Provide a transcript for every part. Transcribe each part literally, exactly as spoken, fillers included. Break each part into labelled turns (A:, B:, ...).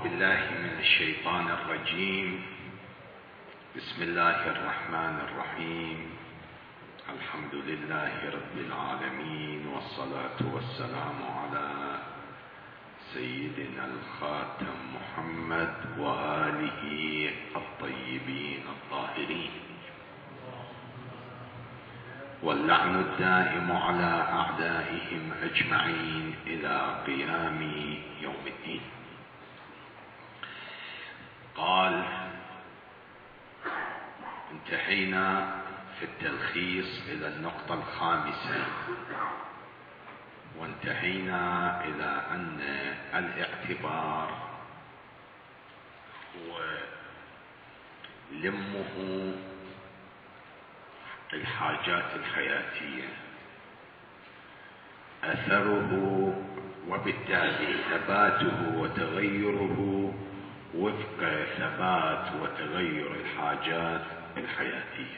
A: بالله من الشيطان الرجيم. بسم الله الرحمن الرحيم. الحمد لله رب العالمين، والصلاة والسلام على سيدنا الخاتم محمد وآله الطيبين الطاهرين، واللعن الدائم على أعدائهم أجمعين إلى قيام يوم الدين. قال: انتهينا في التلخيص إلى النقطة الخامسة، وانتهينا إلى أن الاعتبار هو لمه الحاجات الحياتية، أثره وبالتالي ثباته وتغيره وفق ثبات وتغير الحاجات الحياتية.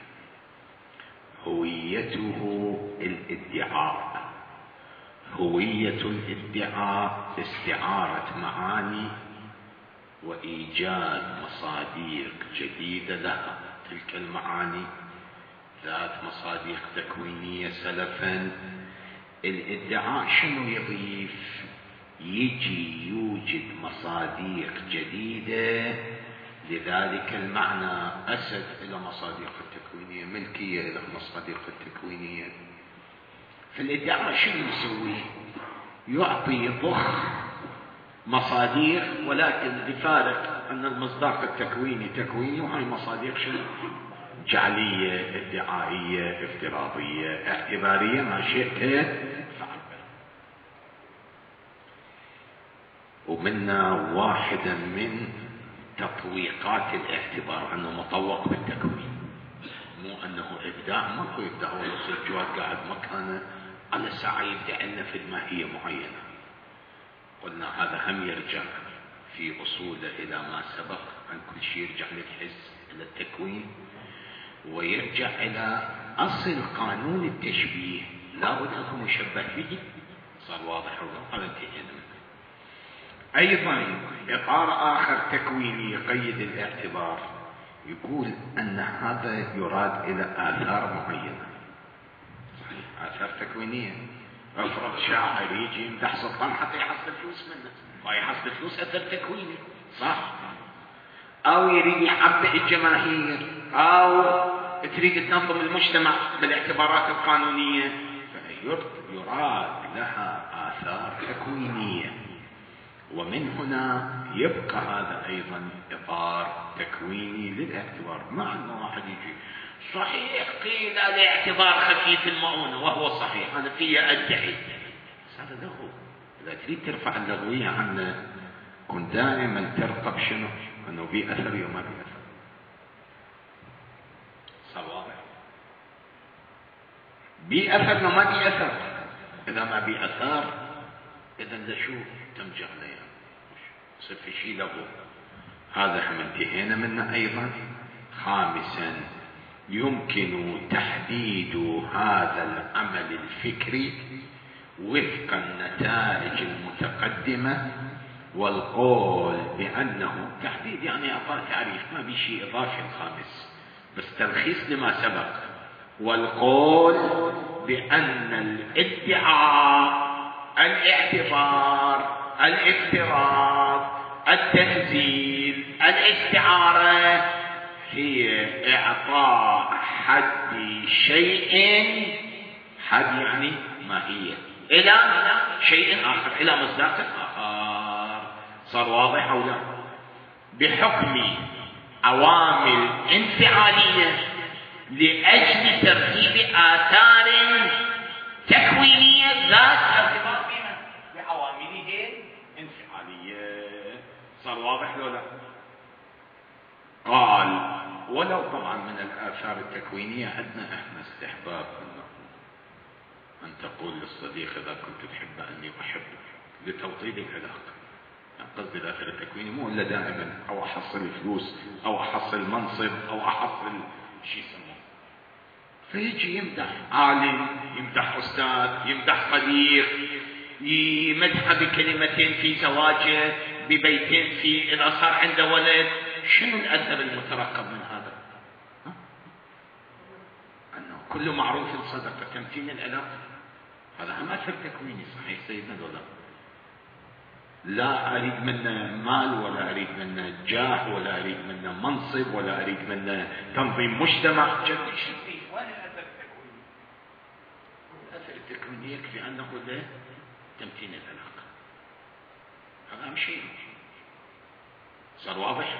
A: هويته الادعاء. هوية الادعاء استعارة معاني وإيجاد مصاديق جديدة لها. تلك المعاني ذات مصادق تكوينية سلفا. الادعاء شنو يضيف؟ يجي يوجد مصادق جديدة لذلك المعنى. أسد إلى مصادق التكوينية، ملكية إلى مصادق التكوينية. فالادعاء شنو يسوي؟ يعطي يضخ مصادق، ولكن بفارق أن المصداق التكويني تكويني، وهي مصادق شنو؟ جعلية، ادعائية، افتراضية، اعتبارية، ما شئت فعل. ومنا واحدا من تطويقات الاعتبار أنه مطوق بالتكوين، مو أنه إبداع. ماكو إبداع، ولا سجاد قاعد مكانه على ساعة يبدع لنا في ماهية معينة. قلنا هذا هم يرجع في أصوله إلى ما سبق، أن كل شيء يرجع للحس، إلى التكوين، ويرجع إلى أصل قانون التشبيه. لا بد أن يكون مشبه به. صار واضح ولا انتهينا منه؟ أيضا إطار آخر تكويني يقيد الاعتبار، يقول أن هذا يراد إلى آثار معينة. صحيح، آثار تكوينية. افرض شاعر يجي يمدح سلطان حتى يحصل فلوس منه، ويحصل فلوس أثر تكويني، صح؟ أو يريد يحبئ الجماهير، أو تريد تنظم المجتمع بالاعتبارات القانونية، فيراد لها آثار تكوينية. ومن هنا يبقى هذا أيضا إطار تكويني للاعتبار. مع أنه واحد يجي صحيح قيل الاعتبار خفيف المؤونة، وهو صحيح، أنا فيه أدعي، هذا لغو. إذا تريد ترفع اللغوية عنا، كن دائما ترقب شنو؟ أنه بي أثر وما بي أثر. صار واضح؟ بي أثر وما بي أثر. إذا ما بي أثر، إذا لشوف تمجع لي صار في شيء لغو. هذا هم انتهينا منه. أيضا خامسا، يمكن تحديد هذا العمل الفكري وفق النتائج المتقدمة، والقول بأنه تحديد يعني أعطاء تعريف، ما بي شيء إضافي الخامس، بس تلخيص لما سبق. والقول بأن الادعاء، الاعتبار، الافتراض، التنزيل، الاستعارة هي إعطاء حد شيء، حد يعني ماهية، إلى شيء آخر، إلى مصداق آخر. صار واضح أو لا؟ بحكم عوامل انفعالية لأجل ترتيب آثار تكوينية ذات ارتباط بها بعوامله انفعالية. صار واضح لو لا؟ قال: ولو طبعا من الآثار التكوينية عندنا احنا استحباب أن تقول للصديق إذا كنت تحب أني أحبك، لتوطيد العلاقة. قصدي الآثار التكويني مو إلا دائما أو أحصل فلوس أو أحصل منصب أو أحصل شيء يسموه. فيجي يمدح عالم، يمدح أستاذ، يمدح صديق، يمدح بكلمتين في زواجه، ببيتين في إذا صار عنده ولد، شنو الأثر المترقب من هذا؟ أنه كل معروف صدقة، تمتين العلاقة، هذا هم أثر تكويني. صحيح سيدنا ولا لا أريد منه مال، ولا أريد منه جاه، ولا أريد منه منصب، ولا أريد منه تنظيم مجتمع. جد شيء وين الأثر التكويني؟ الأثر التكويني يكفي أنه له تمتين العلاقة، هذا أهم شيء. صار واضح؟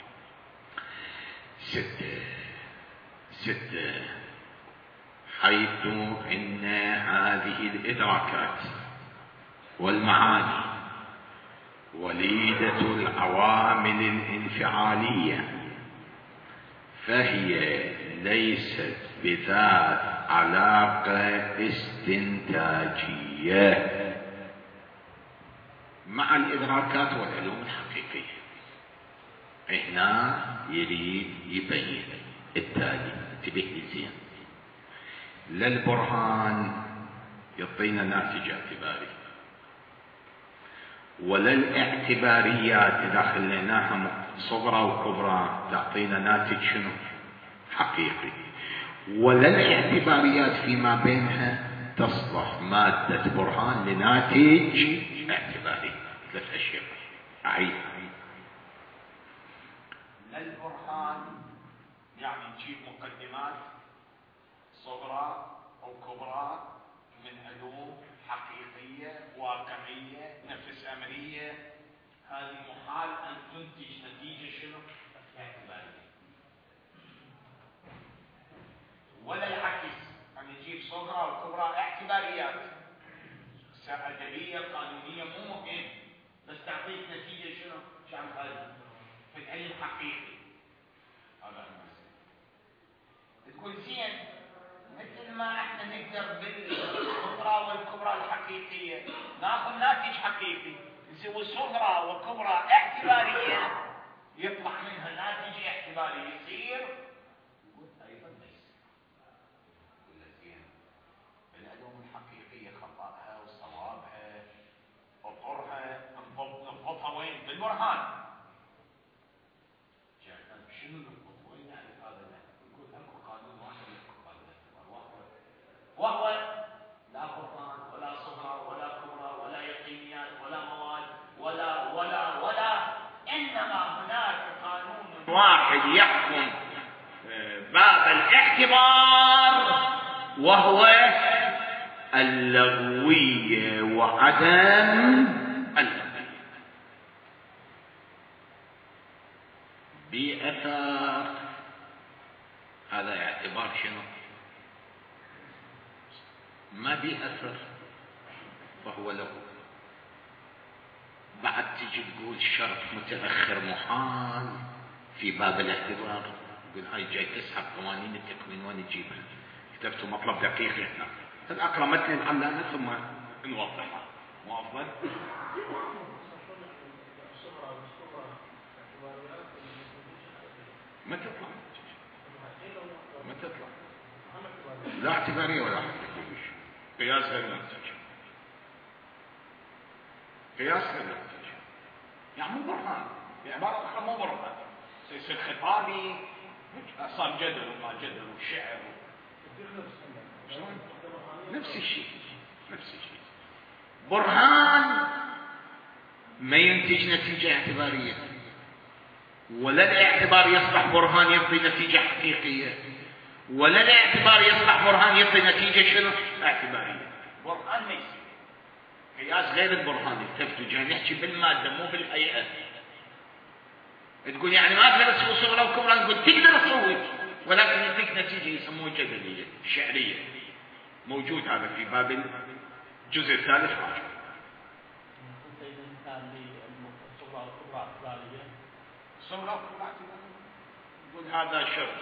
A: ستة ستة حيث إن هذه الإدراكات والمعاني وليدة العوامل الانفعالية، فهي ليست بذات علاقة استنتاجية مع الإدراكات والعلوم الحقيقية. هنا يريد يبين التالي، انتبه لي زين. لا البرهان يعطينا ناتج اعتباري، ولا الاعتباريات إذا خليناها صغرى وكبرى تعطينا ناتج شنو؟ حقيقي. ولا الاعتباريات فيما بينها تصلح مادة برهان لناتج اعتباري. ثلاث أشياء أعيد. لا البرهان يعني نجيب مقدمات صغرى أو كبرى من علوم حقيقية واقعية نفس أمرية، هذه محال أن تنتج نتيجة شنو؟ اعتبارية. ولا العكس، أن نجيب صغرى وكبرى اعتباريات أدبية قانونية مو مهم، بس تعطيك نتيجة شنو؟ شعب هذا في العلم الحقيقي. هذا المسألة. تقول زين مثل ما احنا نقدر بالصغرى والكبرى الحقيقية ناخذ ناتج حقيقي، نسوي صغرى وكبرى اعتبارية يطلع منها ناتج اعتباري يصير، يقول ايضا ليس. يقول زين العلوم الحقيقية خطأها وصوابها وطرها نضبطها وين؟ بالبرهان. شنو نضبط وين؟ يعني هذا يقول اكو قانون واحد يحكم هذا الاعتبار، وهو لا برهان ولا صغرى ولا كبرى ولا يقينيات ولا مواد ولا ولا ولا انما هناك قانون واحد يحكم باب الاعتبار، وهو اللغوية وعدم اللغوية. بأثار هذا اعتبار شنو؟ ما بأثر فهو له. بعد تجي تقول شرط متأخر محال في باب الاعتبار، تقول هاي جاي تسحب قوانين التكوين وين تجيبها؟ كتبت مطلب دقيق هنا، الأقرأ متن العلامة ثم نوضحها. مو أفضل؟ ما تطلع ما تطلع لا اعتبارية ولا حقيقية. قياس غير ناتج، قياس غير ناتج، يعني مو برهان، بعبارة أخرى مو برهان، يصير خطابي صار جدل وما جدل وشعر نفس الشيء نفس الشيء. برهان ما ينتج نتيجة اعتبارية، ولا الاعتبار يصبح برهان يعطي نتيجة حقيقية، ولا الاعتبار يصبح برهان يعطي نتيجة شنو؟ اعتبارية. برهان ما يصير. قياس غير البرهان. التفتوا جاي نحكي بالمادة مو بالهيئة. تقول يعني ما اقدر اسوي صغرى وكبرى، نقول تقدر تسوي ولكن يعطيك نتيجة يسموها جدلية شعرية. موجود هذا في باب الجزء الثالث عشر. صغرى وكبرى يقول هذا شرط،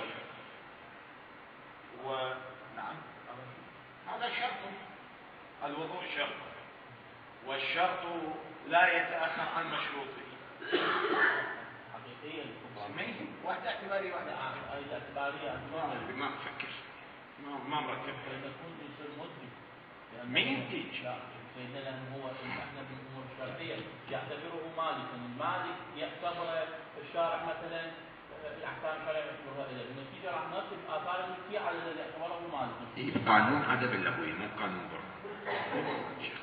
A: ونعم هذا شرط، الوضوء شرط، والشرط لا يتأخر عن مشروطه. حقيقيا الكبرى واحدة اعتبارية واحدة اعتبارية. ما ما افكر ما ما مرتب. يكون يصير مدرك ما ينتج.
B: لا سيدنا لأنه هو احنا بالأمور الشرعية يعتبره مالكا، المالك يعتبر الشارع مثلا الأحكام الشرعية يعتبرها إليه، بالنتيجة راح نرتب آثار الملكية على الذي يعتبره مالكا.
A: إيه قانون عدم اللهوي مو قانون برا. شيخ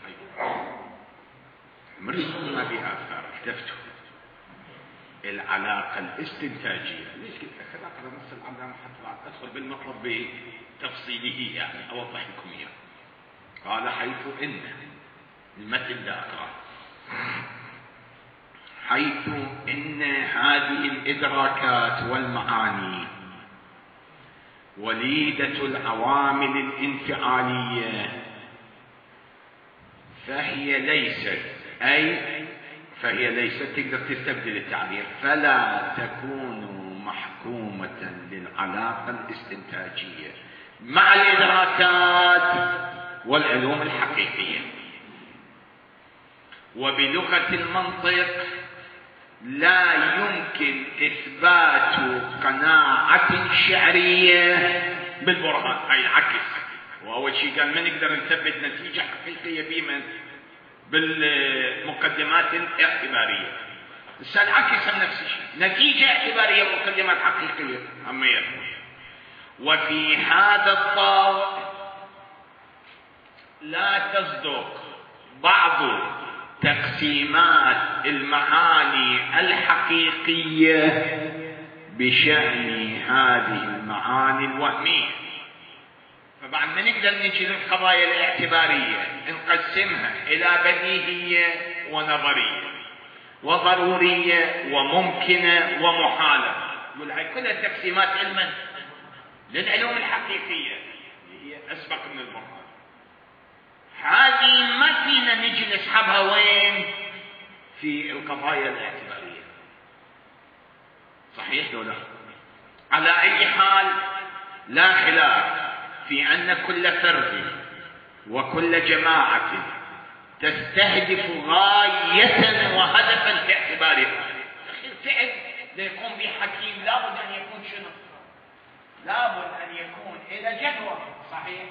A: مريض ما بآثار اكتفتوا العلاقة الاستنتاجية. ليش قلت لك خذ اقرا نص العلامة حتى ادخل بالمطلب بتفصيله يعني اوضح لكم اياه. قال حيث ان المتن ده اقرا حيث ان هذه الادراكات والمعاني وليدة العوامل الانفعالية فهي ليست أي فهي ليست تقدر تستبدل التعبير فلا تكون محكومة للعلاقة الاستنتاجية مع الإدراكات والعلوم الحقيقية. وبلغة المنطق لا يمكن إثبات قناعة شعرية بالبرهان. أي العكس. وأول شيء قال ما نقدر نثبت نتيجة حقيقية بمن بالمقدمات الاعتبارية. بس العكس هم نفس الشيء، نتيجة اعتبارية ومقدمات حقيقية أما يكون. وفي هذا الضوء لا تصدق بعض تقسيمات المعاني الحقيقية بشأن هذه المعاني الوهمية. فبعد ما نقدر نجي للقضايا الاعتبارية نقسمها إلى بديهية ونظرية وضرورية وممكنة ومحالة. يقول هاي كلها تقسيمات علما للعلوم الحقيقية اللي هي أسبق من البرهان. هذه ما فينا نجي نسحبها وين؟ في القضايا الاعتبارية. صحيح ولا لا؟ على أي حال لا خلاف في أن كل فرد وكل جماعة تستهدف غاية وهدفا في اعتبارها. الفعل ليكون به حكيم لابد أن يكون شنو؟ لابد أن يكون إلى جدوى. صحيح.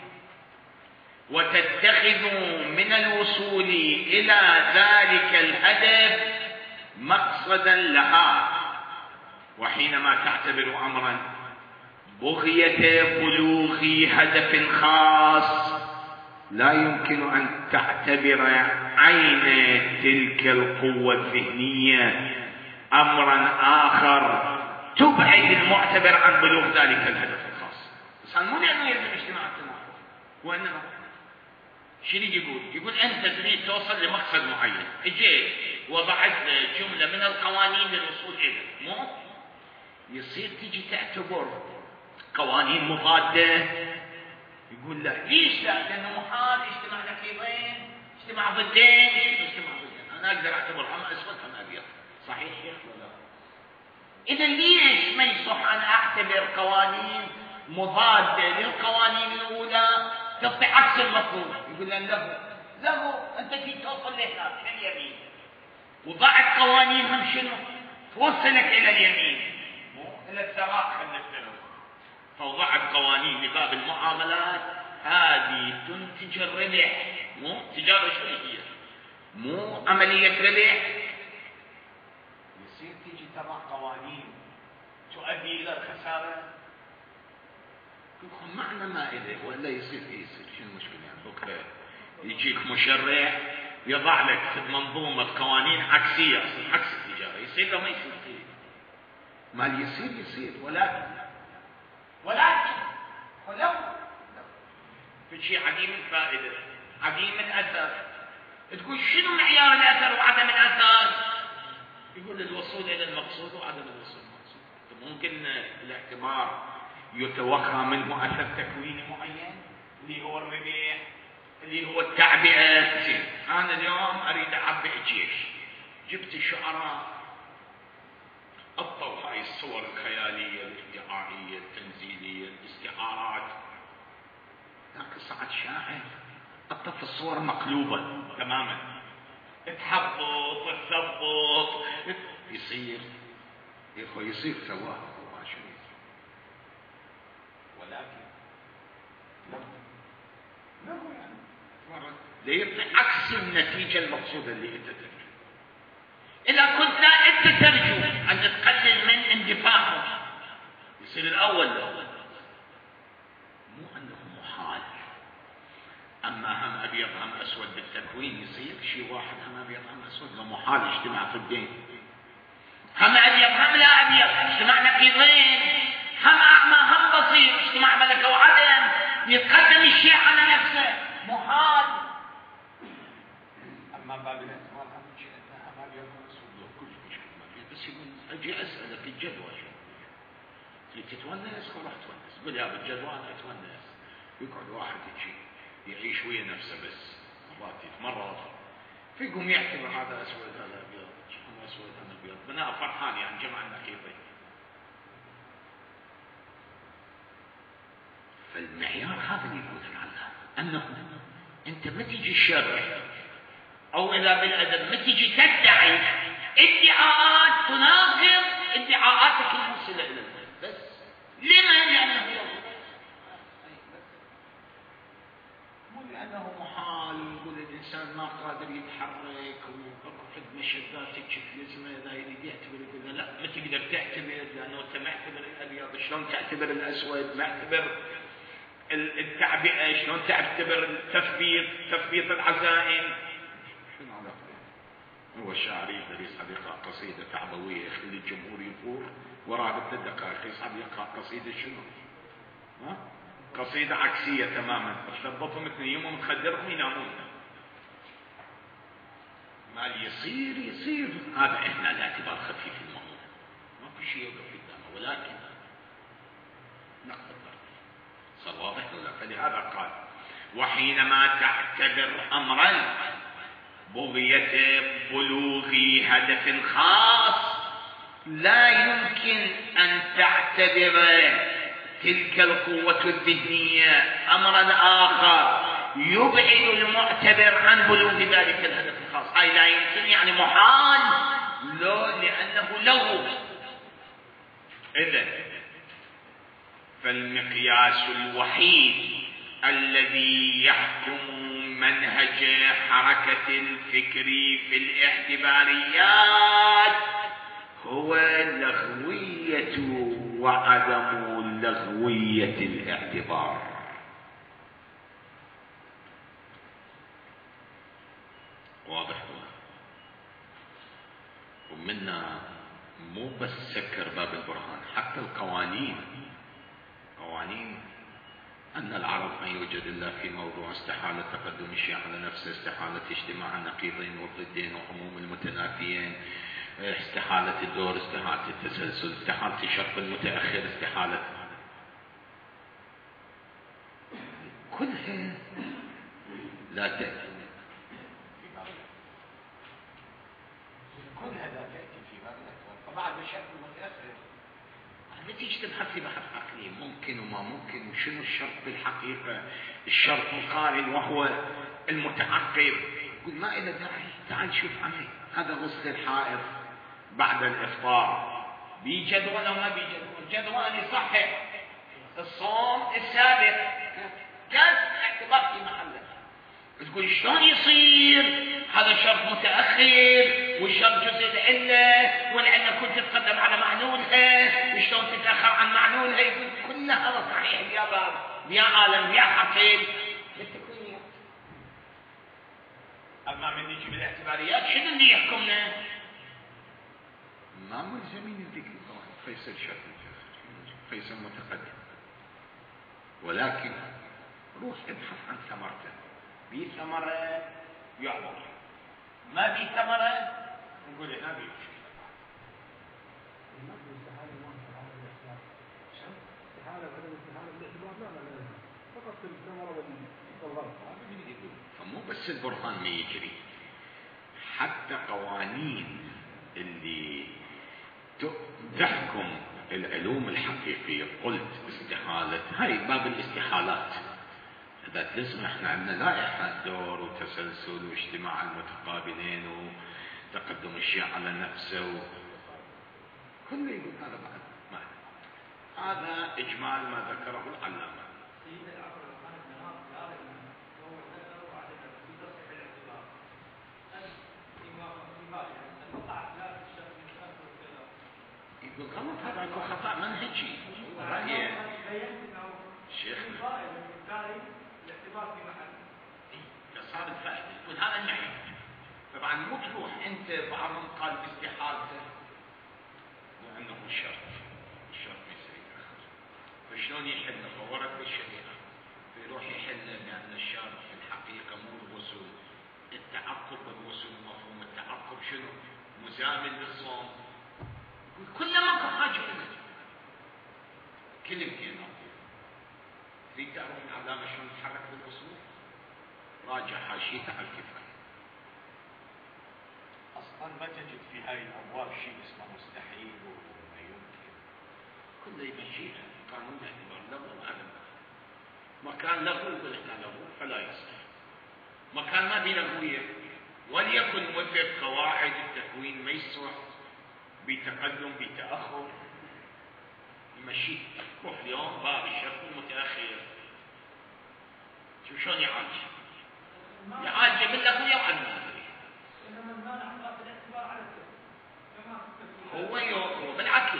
A: وتتخذ من الوصول إلى ذلك الهدف مقصدا لها. وحينما تعتبر أمرا بغية بلوغ هدف خاص لا يمكن أن تعتبر عين تلك القوة الذهنية أمرا آخر تبعد المعتبر عن بلوغ ذلك الهدف الخاص. بس مو لأنه يلزم اجتماع التناقض، وإنما شنو يقول؟ يقول أنت تريد توصل لمقصد معين، اجيت وضعت جملة من القوانين للوصول إليه، مو يصير تجي تعتبر قوانين مضادة. يقول لا ليش لا؟ لأنه محال اجتماع نقيضين اجتماع ضدين اجتماع ضدين. أنا أقدر أعتبر أم أسود أم أبيض. صحيح يا أخوة؟ إذا ليش ما يصح أن أعتبر قوانين مضادة للقوانين الأولى تعطي عكس المطلوب؟ يقول لن له له أنت في توصل لهناك لليمين وضعت قوانين هم شنو توصلك إلى اليمين مو إلى الثراء. خلنا فوضعت قوانين لباب المعاملات هذه تنتج الربح. مو تجارة شو هي؟ مو عملية ربح. يصير تيجي تضع قوانين تؤدي إلى الخسارة. يقول معنى ما إله ولا يصير إيه يصير شو المشكلة يعني؟ بكرة يجيك مشرع يضع لك منظومة قوانين عكسية عكس التجارة. يصير لو ما يصير فيه ما يصير يصير. ولكن ولكن ولو في شيء عديم الفائدة عديم الأثر. تقول شنو معيار الأثر وعدم الأثر؟ يقول الوصول إلى المقصود وعدم الوصول المقصود. ممكن الاعتبار يتوقع منه أثر تكويني معين اللي هو الربح اللي هو التعبئة. زين أنا اليوم أريد أعبئ جيش، جبت الشعراء أبطوا هاي الصور الخيالية الادعائية التنزيلية الاستعارات. لكن صعد شاعر أطف الصور مقلوبة تماما تحبط وتثبط يصير يخو يصير سواه الله شريف. ولكن له له يعني ليعطي عكس النتيجة المقصودة اللي أنت ترجو. إذا كنت لا أنت ترجو أن تقلل من اندفاعه يصير الأول الأول مو أنه محال. أما هم أبيض هم أسود بالتكوين يصير شيء واحد هم أبيض هم أسود لو محال اجتماع في الدين. هم أبيض هم لا أبيض اجتماع نقيضين، هم أعمى هم بصير اجتماع ملكة وعدم، يتقدم الشيء على نفسه محال. أما باب الاعتبار هم شيء هم أبيض هم أسود له كل مشكلة ما فيه، بس يقول أجي أسألك الجدوى شو تتونس وراح تونس قل يا بالجدوى أنا أتونس. يقعد واحد يجي يعيش ويا نفسه بس مرات يتمرض فيقوم يعتبر هذا أسود هذا أبيض هم أسود هم أبيض بناء فرحان يعني جمع النقيضين. فالمعيار هذا اللي يقول عنه أنه أنت ما تيجي الشرع أو إذا بالأدب ما تيجي تدعي ادعاءات تناقض ادعاءاتك الموصلة إلى الله. بس لما؟ لأنه مو لأنه محال يقول الإنسان ما قادر يتحرك ويقعد مشدات تكشف جسمه إذا يريد يعتبر يقول لا ما تقدر تعتبر لأنه أنت ما اعتبر الأبيض شلون تعتبر الأسود، ما اعتبر التعبئة شلون تعتبر التثبيط تثبيط العزائم. شنو علاقة؟ هو الشاعر يقدر يصعد يقرأ قصيدة تعبوية يخلي الجمهور يفور وراها بثلاث دقائق يصعد يقرأ قصيدة شنو؟ ها؟ قصيدة عكسية تماما تضبطهم اثنين ومتخدرهم ينامون. ما اللي يصير يصير هذا احنا الاعتبار خفيف الموضوع ما في شيء يوقف قدامه ولكن نقدر صار واضح ولا؟ فلهذا قال وحينما تعتبر امرا بغية بلوغ هدف خاص لا يمكن ان تعتبر تلك القوة الذهنية أمرا آخر يبعد المعتبر عن بلوغ ذلك الهدف الخاص. أي لا يمكن يعني محال لو لأنه له. إذن فالمقياس الوحيد الذي يحكم منهج حركة الفكر في الاعتباريات هو لغوية وعدم لغوية الاعتبار. واضح؟ ومنا مو بس سكر باب البرهان حتى القوانين قوانين أن العرض ما يوجد إلا في موضوع استحالة تقدم الشيء على نفسه، استحالة اجتماع النقيضين والضدين وعموم المتنافيين، استحالة الدور، استحالة التسلسل، استحالة الشرط المتأخر، استحالة كلها لا تأتي كلها لا تأتي في باب الأكبر. فبعد الشرط المتأخر نتيجة تبحث في بحث عقلي ممكن وما ممكن وشنو الشرط بالحقيقة، الشرط مقارن وهو المتعقب. يقول ما إلى داعي تعال شوف عمي هذا غسل الحائض بعد الإفطار بجدول أو ما بجدول؟ جدول يصحح الصوم السابق جاز اعتبار في محله. تقول شلون يصير هذا شرط متأخر والشرط جزء العلة والعلة كنت تتقدم على معلولها وشلون تتأخر عن معلولها؟ يقول كل هذا صحيح يا باب يا عالم يا حقيل بالتكوينيات. أما من نجي بالاعتباريات شنو اللي يحكمنا؟ ما ملزمين الذكر طبعا فيصل شرط فيصل متقدم، ولكن روح ابحث عن ثمرته. بي ثمرة يعبر، ما بي ثمرة نقول هنا بي مشكلة.
C: فقط الثمرة والغرب.
A: فمو بس البرهان ما يجري، حتى قوانين اللي تحكم العلوم الحقيقية قلت استحالة، هاي باب الاستحالات إذا تلزم احنا عندنا لائحة دور وتسلسل واجتماع المتقابلين وتقدم الشيء على نفسه و... كله يقول هذا بعد ما هذا إجمال ما ذكره العلامة. يقول غلط، هذا يكون خطأ منهجي. رأيه شيخنا صار الفائدة يقول هذا المعيار. طبعا مو تروح انت بعضهم قال باستحالته وانه شرط، الشرط ما يصير يتاخر، فشلون يحل؟ فورد بالشريعه فيروح يحل بان الشرط في الحقيقه مو الوصول، التعقب بالوصول. مفهوم التعقب شنو؟ مزامن للصوم. يقول كل ماكو حاجه لنا كلمتين اقول. تريد تعرف العلامه شلون تتحرك بالاصول؟ راجع حاشيته على الكفايه.
D: اصلا ما تجد في هاي الابواب شيء اسمه مستحيل وما يمكن،
A: كله يمشيها قانون اعتبار لغو وعدم. مكان لغو يقول احنا لغو فلا يصح، مكان ما في لغويه وليكن وفق قواعد التكوين ما يصح بتقدم بتاخر يمشيه. روح اليوم باب الشرط المتاخر شوف شلون يعالج، يعالج باللغويه وعدم اللغويه. هو هو بالعكس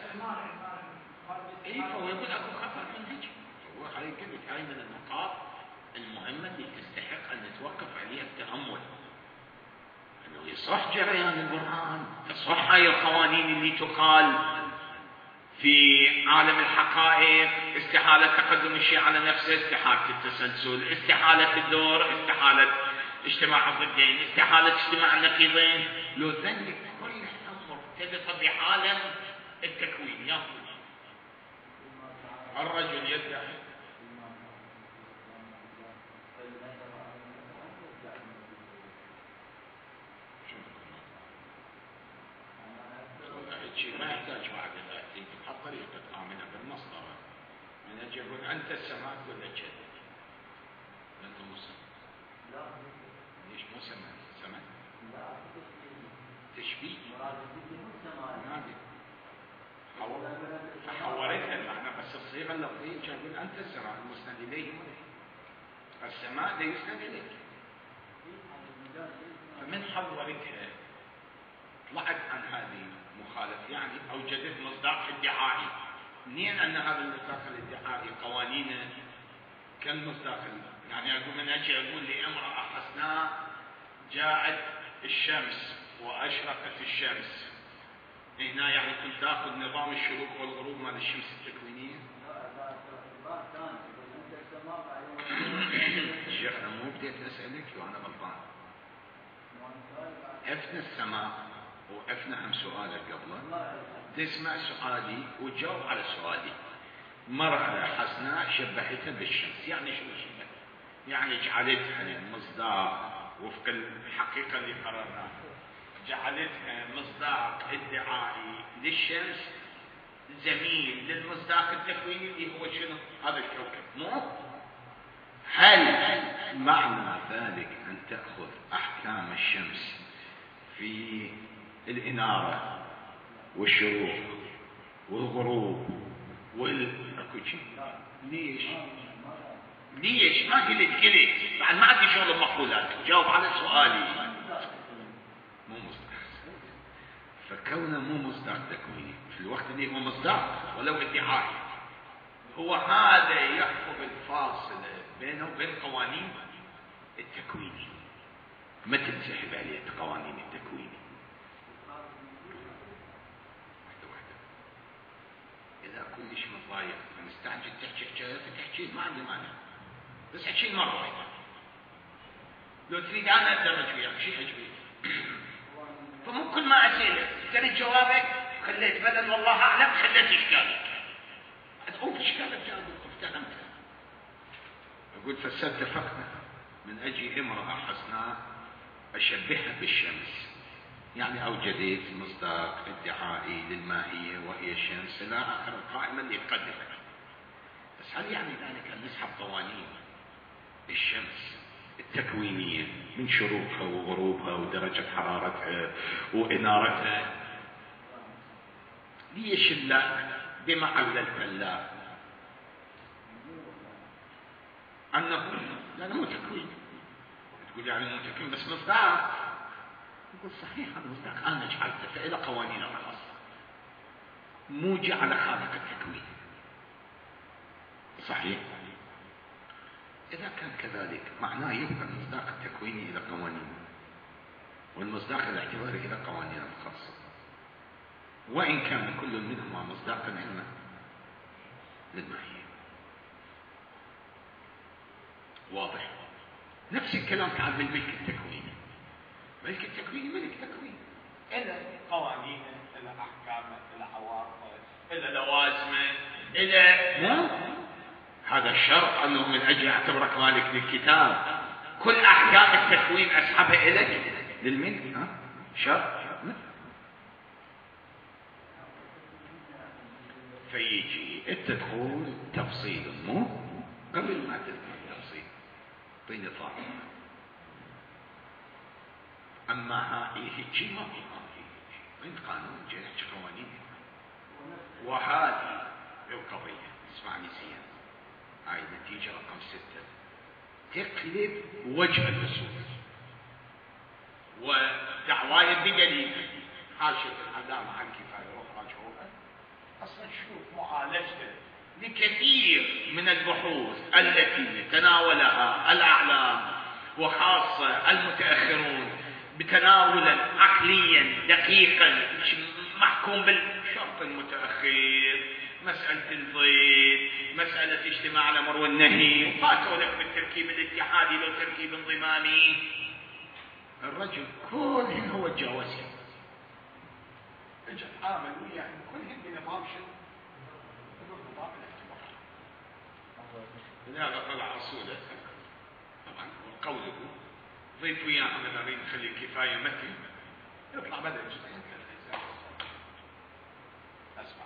A: اي فهو يقول اكو خطا منهجي. هو هاي قلت هاي من النقاط المهمه اللي تستحق ان نتوقف عليها التامل، انه يصح جريان البرهان، تصح هاي القوانين اللي تقال في عالم الحقائق، استحاله تقدم الشيء على نفسه، استحاله التسلسل، استحاله الدور، استحاله اجتماع الضدين، استحاله اجتماع النقيضين. لو ذلك كلها مرتبطه بعالم التكوين. ياخذ الرجل يدعي شيء ما يحتاج بعد الآتي تحط طريقة آمنة بالمصدر من أجل يقول أنت السماء ولا كذا أنت مسلم. لا ليش مو سماء؟ سماء لا تشبيه نادي حورتها المعنى بس الصيغة اللفظية يقول أنت السماء المسند إليه السماء لا يسند إليك، فمن حورتها طلعت عن هذه مخالف يعني اوجدت مصداق ادعائي. منين ان هذا المصداق الادعائي قوانينه كالمصداق يعني اقول من اجي اقول لامراه حسناء جاءت الشمس واشرقت الشمس، هنا يعني كنت تاخذ نظام الشروق والغروب مال الشمس التكوينيه. شيخنا مو بديت اسالك وانا غلطان. افنى السماء وافنى هم سؤالك قبله، تسمع سؤالي وتجاوب على سؤالي. مرأة حسناء شبهتها بالشمس، يعني شو شبه؟ يعني جعلتها مصداق وفق الحقيقة اللي قررناها، جعلتها مصداق ادعائي للشمس زميل للمصداق التكويني اللي هو شنو؟ هذا الكوكب. مو هل معنى ذلك ان تأخذ احكام الشمس في الإنارة والشروق والغروب وال اكو شيء؟ ليش؟ ليش؟ ما قلت قلت بعد ما عندي شغل المقولات، جاوب على سؤالي. مو مصداق، فكونه مو مصداق تكويني في الوقت اللي هو مصداق ولو ادعائي، هو هذا يحفظ الفاصلة بينه وبين قوانين التكويني، ما تنسحب عليه قوانين التكوين. واحدة واحدة إذا كلش متضايق مستعجل تحكي حكايات تحكي ما عندي مانع، بس احكي مرة واحدة. لو تريد أنا أدرج وياك شيء أجبيك فمو كل ما أسألك تريد جوابك خليت بدل والله أعلم خليت إشكالك. أقول إشكالك جاوب افتهمتها. أقول فاتفقنا من أجي امرأة حسناء أشبهها بالشمس، يعني أوجدت مصداق ادعائي للماهية وهي الشمس إلى آخر القائمة اللي قدرت. بس هل يعني ذلك أن نسحب قوانين الشمس التكوينية من شروقها وغروبها ودرجة حرارتها وإنارتها؟ ليش لا بما عللت الله أنه لأنه مو تكوين. تقول يعني مو تكوين بس مصداق، يقول صحيح هذا المصداق أنا جعلته فإلى قوانين الخاصة مو جعل خالق التكوين. صحيح. إذا كان كذلك معناه يبقى المصداق التكويني إلى قوانين والمصداق الاعتباري إلى قوانين الخاصة، وإن كان كل منهما مصداقا علما للماهية. واضح. نفس الكلام تعال بالملك التكويني. ملك التكويني ملك تكوين
D: إلى قوانين، إلى أحكام، إلى عواقب، إلى لوازم، إلى
A: ما هذا الشرط أنه من أجل أعتبرك مالك للكتاب كل أحكام التكوين أسحبها إليك للملك. ها شرط. فيجي أنت تقول تفصيل مو قبل ما تذكر التفصيل بنظام، أما هاي هيك ما في عند قانون جهة قوانين. وهذه القضية اسمعني زين، هاي نتيجة رقم ستة تقلب وجه الأصول ودعواي بدليل. حاشية العلامة عن كفاية روح راجعوها. أصلا شوف معالجته لكثير من البحوث التي تناولها الأعلام وخاصة المتأخرون بتناولا عقليا دقيقا محكوم بالشرط المتأخر، مسألة الضيد، مسألة اجتماع الأمر والنهي، وفاتوا لك بالتركيب الاتحادي لو تركيب انضمامي. الرجل كلهن هو الجواسي اجى تعامل وياه كلهن بنظام شنو؟ بنظام الاعتبار. لهذا طلع اصوله طبعا وقوله ضيف وياها مثلا نخلي الكفايه مثل يطلع بدل جزئين ثلاث. اسمع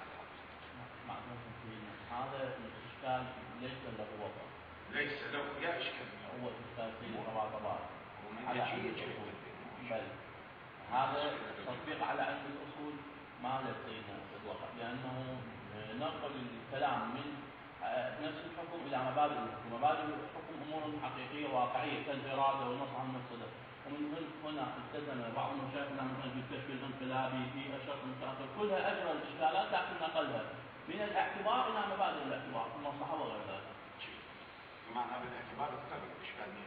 B: هذا الاشكال ليس له وضع،
A: ليس له يا اشكال،
B: هو اشكال في المراقبات
A: على
B: بل هذا تطبيق على علم الاصول ما لدينا اطلاقا، لانه نقل الكلام من نفس الحكم الى مبادئ الحكم. مبادئ الحكم امور حقيقيه واقعيه كالاراده والنص عن المفسده، ومن هنا التزم بعض مشايخنا مثلا بالكشف الانقلابي في اشرف المتاخر، كلها اجرى الاشكالات لكن نقلها من الاعتبار الى مبادئ الاعتبار المصلحه وغير ذلك.
D: معنى بالاعتبار اختلف الاشكاليه.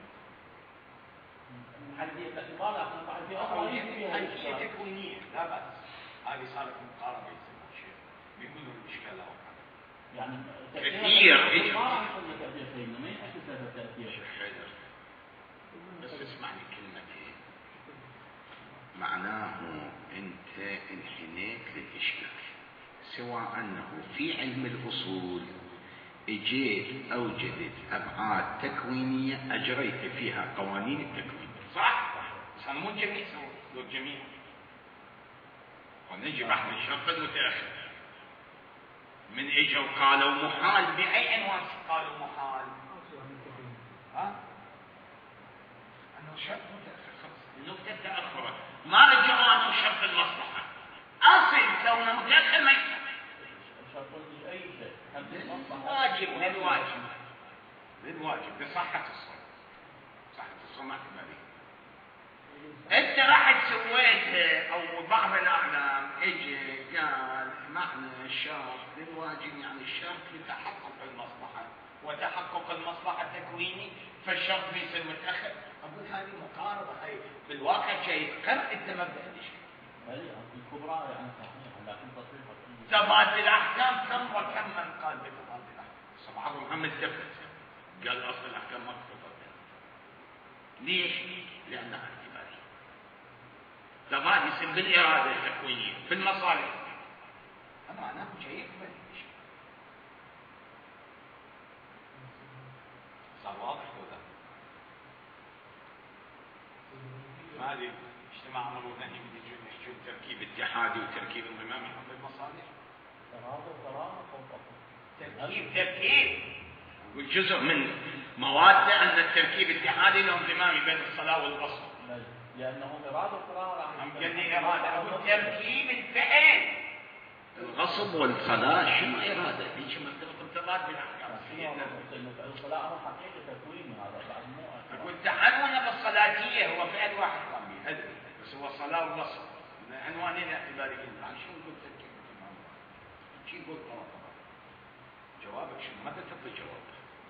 B: حديث الاعتبار لكن طبعا في اصلا
D: حيثيه تكوينيه لا باس. هذه صارت مقاربه يسمى الشيخ بيقولوا الاشكال واقع.
B: يعني
A: كثير
B: ما راح يكون تاثير سيدنا ما يحس هذا التاثير.
A: بس اسمعني كلمتين، معناه انت انحنيت للاشكال، سواء انه في علم الاصول اجيت اوجدت ابعاد تكوينيه اجريت فيها قوانين التكوين. صح؟ بس انا مو الجميع سووا لو الجميع ونجي بحث الشرط المتاخر من اجوا قالوا محال. باي عنوان قالوا محال؟ ها؟ انه شرط متاخر خلص النكته تاخرت ما رجعوا انه شرط المصلحه اصل كونه متاخر ما يصح.
B: شرط اي شيء
A: واجب من الواجب من الواجب بصحة الصوم. صحة الصوم ما تبالي انت رحت سويت او بعض الاعلام اجي قال معنى الشرط للواجب يعني الشرط لتحقق المصلحة، وتحقق المصلحة التكويني فالشرط بيصير متأخر. اقول هذه مقاربة، هي بالواقع شيء قرأ انت مبدأ الاشكال
B: الكبرى يعني صحيحة لكن تطبيقها
A: تبادل الاحكام كم وكم من قال بتبادل الاحكام. بعضهم هم التفت قال اصل الاحكام ما تتبادل. ليش؟ لانها اعتباريه. تبادل يصير بالاراده التكوينيه في المصالح. انا معناه شيء يقبل
D: صار واضح ولا ما ادري؟ اجتماع امر ونهي بيجون يحجون
A: تركيب اتحادي وتركيب انضمامي حول المصالح.
B: تراضى تراضى فوق
A: تركيب تركيب والجزء من مواده ان التركيب اتحادي وانضمامي بين الصلاه والغصب.
B: لانه اراده وقرار
A: عم قال لي اراده وتركيب الفعل. الغصب والصلاه شنو اراده؟ هيك مرتبط بتبادل الاحكام.
B: الصلاه هو حقيقه تكوين هذا بعد مو
A: اقول تعالوا بالصلاتيه هو فعل واحد قام به
D: بس هو صلاة وبصر عنوانين اعتباريين. عن شو قلت لك شي قلت طبعا جوابك شنو؟ ماذا تعطي جواب؟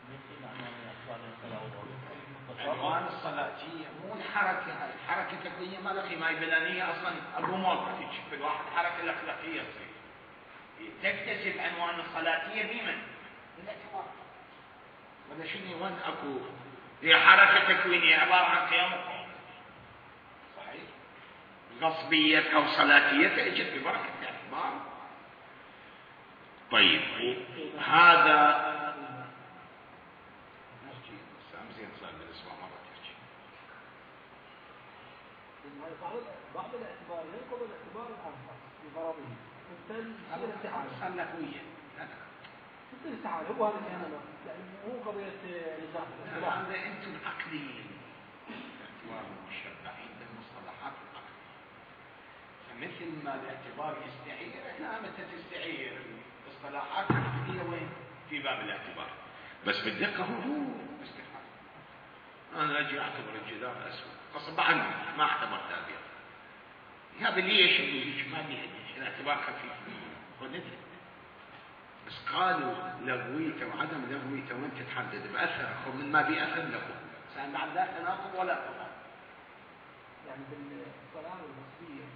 D: عنوان الصلاتية مو الحركة، الحركة التكوينية ما لها قيمة، البلانية أصلا الرموز ما تجي في الواحد حركة الأخلاقية تصير. تكتسب عنوان الصلاتية بمن؟ بالاعتبار. ولا شنو وين أكو؟ هي حركة تكوينية عبارة عن قيام القوم. صحيح؟ غصبية أو صلاتية تأجت ببركة الاعتبار. طيب هذا
C: بعض الاعتبار ينقض الاعتبار الآخر بغرضه مثل الاستحالة.
D: النحوية
C: مثل الاستحالة هو هذا الكلام، يعني مو قضية نزاع.
D: هذا أنتم عقليين الاعتبار مشبعين بالمصطلحات العقلية. فمثل ما الاعتبار يستعير، احنا متى تستعير الاصطلاحات العقلية وين؟ في باب الاعتبار. بس بالدقة هو استحالة. أنا أجي أعتبر الجدار أسود غصب عني ما اعتبرت أبيض. هذا ليش ليش ما لي الاعتبار خفيف وندري. بس قالوا لغويته وعدم لغويته وين تتحدد بأثر أخو من ما بأثر له سأل بعد لا تناقض ولا تناقض.
C: يعني بالصلاة والبصرية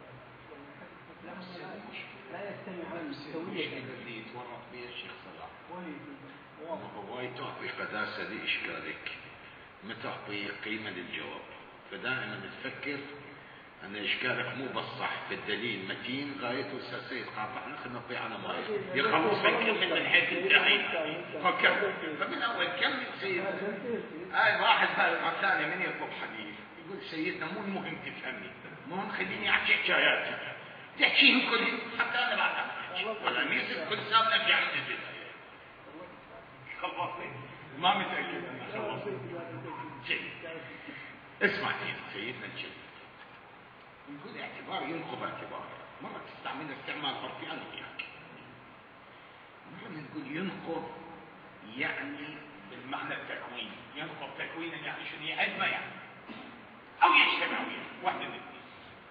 C: لا يستمعون سوية
A: اللي يتورط به الشيخ صلاح وهو وايد تعطي قداسة لإشكالك ما تعطي قيمة للجواب. فدائما تفكر أن إشكالك مو بالصح في الدليل متين غايته سيد قاطعنا خلينا نطيع على ما يخلص فكر من حيث الدعين فكر. فمن أول كم سيد هاي واحد ثاني من يطلب حديث يقول سيدنا مو المهم تفهمني، مهم خليني أحكي حكايات تحكيهم كل حتى أنا بعد ولا ميزك كل سنة نرجع من الجد خلصني ما متأكد أنا خلصني. اسمع سيدنا الجد يقول اعتبار ينقض اعتبار. مرة تستعمل استعمال فرقي أنا وياك، مرة نقول ينقض يعني بالمعنى التكويني. ينقض تكوينا يعني شنو؟ يعد ما يعني أو يجتمع وياه واحدة من الاثنين.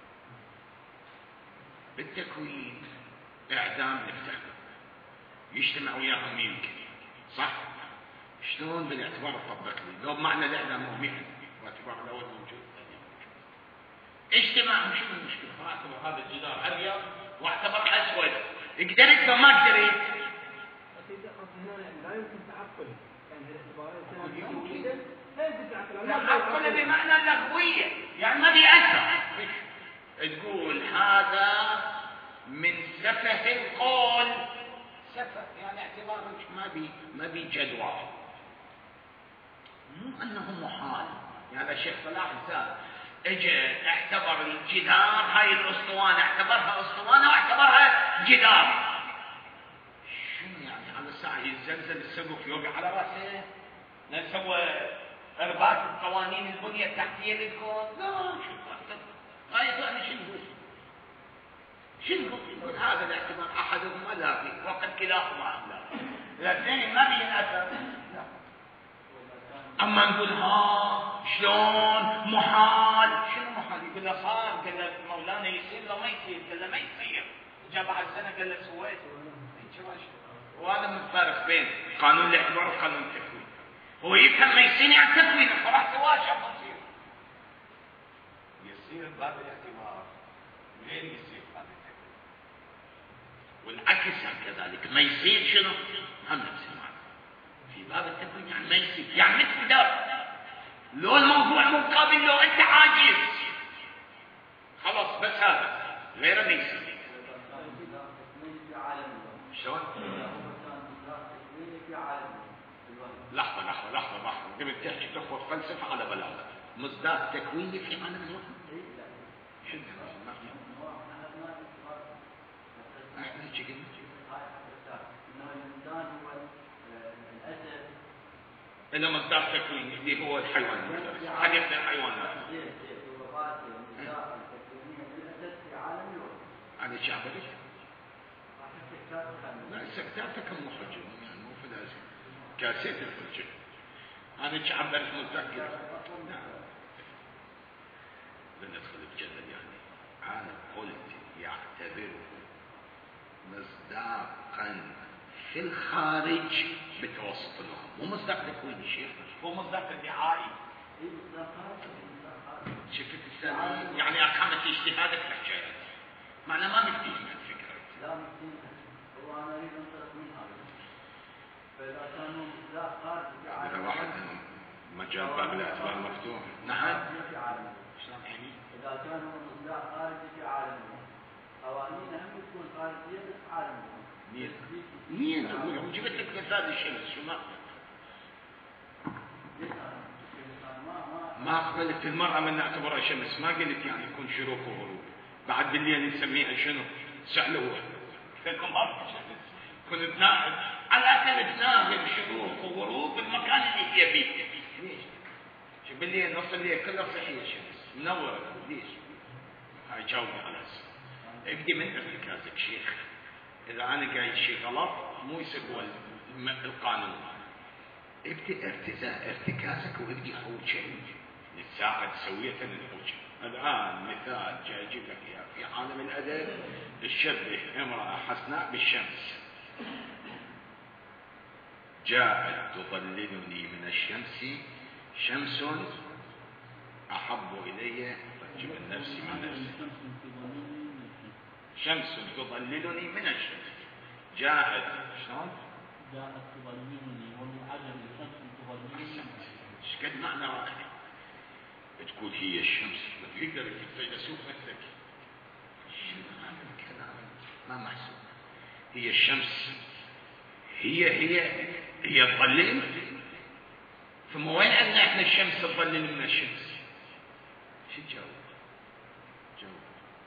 A: بالتكوين إعدام نفتخر يجتمع وياهم يمكن صح؟ شلون بالاعتبار تطبق لي؟ لو بمعنى الإعدام هو مهن واعتبار الأول موجود اجتماعهم شنو المشكلة؟ فاعتبر هذا الجدار أبيض واعتبر أسود. قدرت وما قدرت؟
C: لا يمكن تعقل يعني الاعتبارات لا يمكن تعقل.
D: تعقل بمعنى اللغوية يعني ما بيأثر. تقول هذا من سفه القول. سفه يعني اعتبارك ما بي ما بي جدوى، مو أنه محال. يعني الشيخ صلاح السابق اجى اعتبر الجدار هاي الاسطوانه اعتبرها اسطوانه واعتبرها جدار. شنو يعني على الساعه يتزلزل السقف يوقع على راسه؟ نسوى ارباط قوانين البنيه التحتيه للكون؟ لا شو هاي يعني شنو شنو يقول هذا الاعتبار احدهما لاغي وقد كلاهما لاغي. الاثنين ما بين اثر. اما نقول ها شلون محال؟ شنو محال؟ يقول له صار، قال له مولانا يصير لو ما يصير، قال له ما يصير. جاء بعد سنه قال له سويت. وهذا من الفرق بين قانون الاعتبار وقانون التكوين. هو يفهم ما يصير يعني تكوين فراح سواه شو يصير؟ يصير باب الاعتبار غير يصير باب التكوين. والعكس كذلك ما يصير شنو؟ هم نفس المعنى. في باب التكوين يعني ما يصير يعني مثل دار لو الموضوع مقابل لو انت عاجز خلاص بس هذا غير ما يصير. شلون؟ لحظة لحظة لحظة لحظة قبل تحكي تاخذ فلسفة على بلاغة مزداد تكويني في عالم الوهم. شنو احنا هيك قلنا إنه مصدر تكويني اللي هو الحيوان المفترس. حد يخدم حيوانات هذا شعبري؟ لا السكتات كم مخرج يعني مو في لازم كاسيت الفرج هذا شعبري متذكر.
A: لندخل بجدل يعني. أنا قلت يعتبره مصداقا في الخارج بتوسط الوهم، مو مصداق تكويني شيخ، هو مصداق ادعائي. شفت السنة يعني أقامت اجتهادك الحكاية معناه ما مفتيه من الفكرة.
E: لا مفتيه، هو أنا أريد أنطلق من هذا. فإذا كانوا مصداق خارج في عالم
A: إذا واحد مجال باب الاعتبار مفتوح. نعم. شلون يعني؟
E: إذا كانوا مصداق خارج في عالم قوانين هم تكون خارجية في عالم.
A: مين؟ مين أقول جبت لك مثال الشمس شو ما ما قلت المرأة من نعتبرها شمس، ما قلت يعني يكون شروق وغروب. بعد بالليل نسميها شنو؟ سعلوة. كنت تناقل على الأقل تناقل شروق وغروب بالمكان اللي هي فيه. ليش؟ شو بالليل نص الليل كلها صحية شمس منورة. ليش؟ هاي جاوبني على هسه. ابدي من ارتكازك شيخ. إذا أنا قايل شيء غلط مو يصير هو القانون. ابدي ارتكازك وابدي حول شيء نساعد سوية الحوش. الآن مثال جاي أجيب لك إياه في عالم الأدب. الشبه امرأة حسناء بالشمس. جاءت تظللني من الشمس شمس أحب إلي من نفسي من نفسي. شمس تظللني من الشمس. جاءت شلون؟
B: جاءت تظللني والمعجم الشمس تظللني.
A: ايش قد معنى رائع. تقول هي الشمس يقدر الفيلسوف مثلك. شنو هذا الكلام ما محسوب. هي الشمس هي هي هي تظلل. ثم وين عندنا احنا الشمس تظلل من الشمس؟ شو الجواب؟ جواب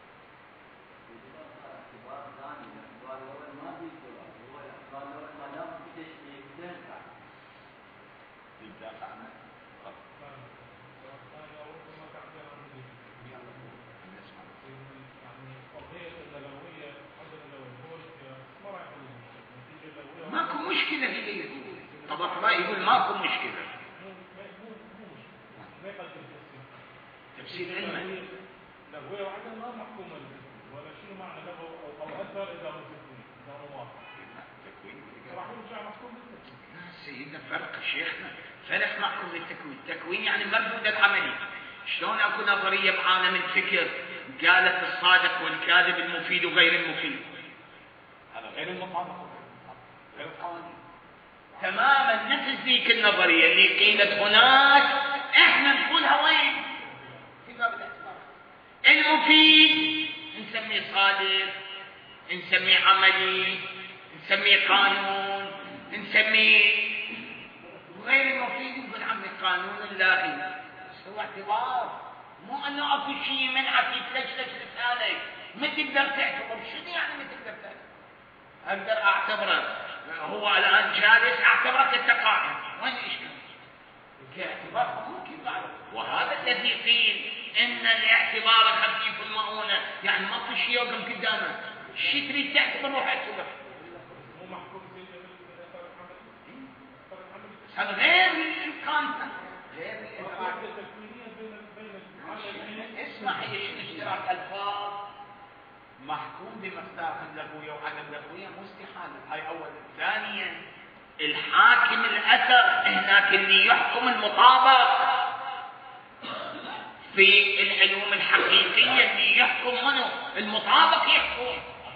A: يدافع عنه. ماكو مشكلة هي يقول. طبعا ما يقول ماكو مشكلة. تفسير علمي.
F: لا هو وعدم ما محكوم ولا شنو معنى له او اثر اذا هو تكوين اذا هو واقع.
A: تكوين
F: راح يرجع محكوم بالتكوين.
A: لا سيدنا فرق شيخنا فرق محكوم بالتكوين. التكوين يعني مردود العملي. شلون اكو نظرية بعالم الفكر قالت الصادق والكاذب المفيد وغير المفيد. هذا غير المطابق غير القوانين. تماما نفس ذيك النظرية اللي قيلت هناك احنا نقولها وين؟ في باب الاعتبار. المفيد نسميه صادق، نسميه عملي، نسميه قانون، نسميه غير المفيد يقول عمي قانون اللائي. هو اعتبار مو انه اكو شيء منعك يتلجلج لسانك ما تقدر تعتبر. شنو يعني ما تقدر تعتبر؟ اقدر اعتبره هو الان جالس اعتبرك انت قائم. وين الاشكال؟ كاعتبار ممكن بعد. وهذا الذي قيل ان الاعتبار خفيف المؤونه يعني ما في شيء يوقف قدامك. شو تريد تعتبر روح اعتبر.
F: مو محكوم
A: هذا غير الكونتنت غير الادراك. اسمع هي شنو اشتراك الفاظ محكوم بمصداق اللغويه وعدم اللغويه مو استحاله. هاي اولا. ثانيا الحاكم الاثر هناك اللي يحكم المطابق في العلوم الحقيقيه اللي يحكم منه المطابق يحكم.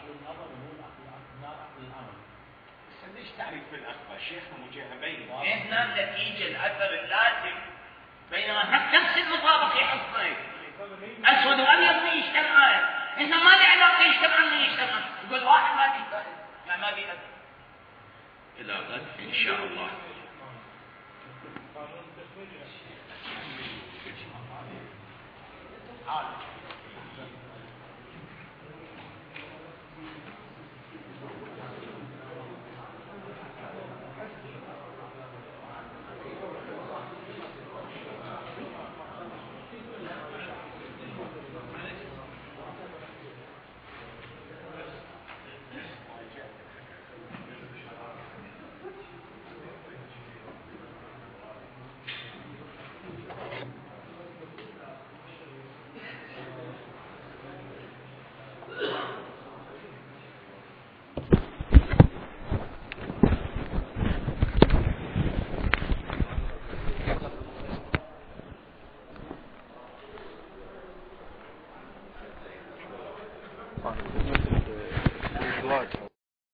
A: ليش تعريف بالاخبار شيخنا مجاهبين هنا النتيجه الاثر اللازم بينما نفس المطابق يحكمك. اسود وابيض يجتمعان. هنا ما له علاقه يجتمعان ما يجتمعان. يقول واحد ما بيفهم يعني ما بيأثر. الى غد ان شاء الله.